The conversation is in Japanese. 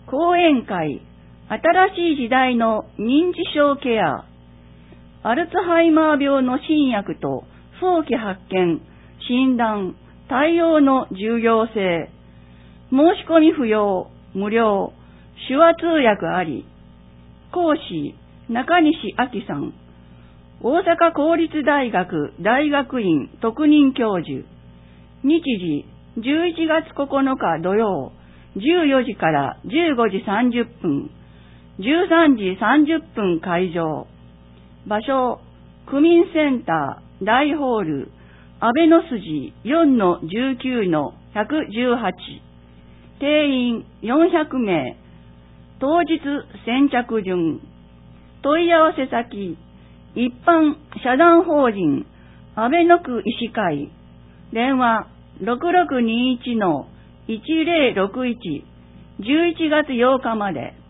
講演会、新しい時代の認知症ケア、アルツハイマー病の新薬と早期発見、診断、対応の重要性、申し込み不要、無料、手話通訳あり、講師、中西明さん、大阪公立大学大学院特任教授、日時11月9日土曜、14時から15時30分、13時30分会場。場所、区民センター大ホール、安倍の筋 4-19-118。定員400名。当日先着順。問い合わせ先、一般社団法人安倍の区医師会。電話6621-1061。11月8日まで。